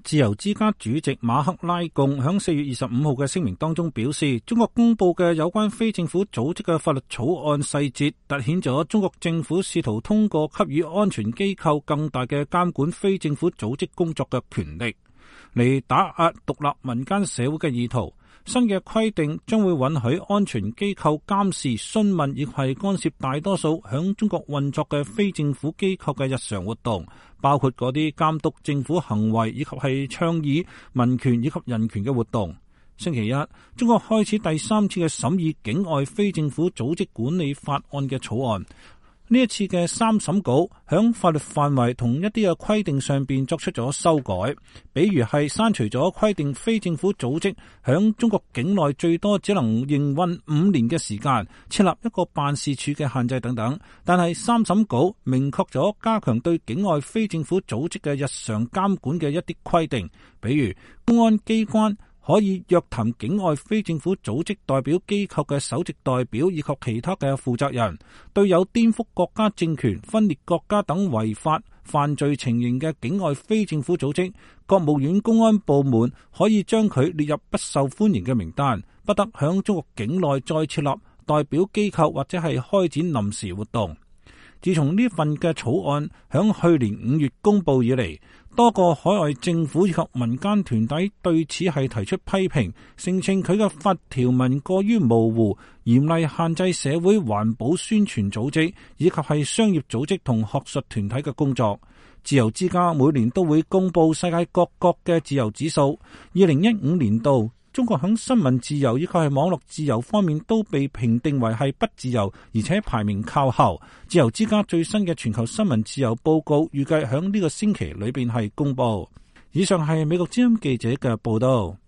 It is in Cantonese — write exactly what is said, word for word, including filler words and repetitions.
自由之家主席馬克拉貢響四月二十五號嘅聲明當中表示，中國公布嘅有關非政府組織嘅法律草案細節，凸顯咗中國政府試圖通過給予安全機構更大嘅監管非政府組織工作嘅權力，嚟打壓獨立民間社會嘅意圖。新嘅規定將會允許安全機構監視、詢問亦係干涉大多數響中國運作嘅非政府機構嘅日常活動，包括嗰啲監督政府行為以及係倡議民權以及人權嘅活動。星期一，中國開始第三次嘅審議境外非政府組織管理法案嘅草案。呢一次嘅三審稿響法律範圍同一啲嘅規定上邊作出咗修改，比如係刪除咗規定非政府組織響中國境內最多只能營運五年嘅時間，設立一個辦事處嘅限制等等。但係三審稿明確咗加強對境外非政府組織嘅日常監管嘅一啲規定，比如公安機關可以約談境外非政府組織代表機構嘅首席代表以及其他嘅負責人，對有顛覆國家政權、分裂國家等違法犯罪情形嘅境外非政府組織，國務院公安部門可以將佢列入不受歡迎嘅名單，不得響中國境內再設立代表機構或者係開展臨時活動。自從呢份嘅草案響去年五月公布以嚟，多個海外政府以及民間團體對此係提出批評，聲稱佢嘅法條文過於模糊，嚴厲限制社會環保宣傳組織以及係商業組織同學術團體嘅工作。自由之家每年都會公布世界各國嘅自由指數，二零一五年度中國響新聞自由以及係網絡自由方面都被評定為係不自由，而且排名靠後。自由之家最新嘅全球新聞自由報告預計響呢個星期裏邊係公布。以上係美國之音記者嘅報道。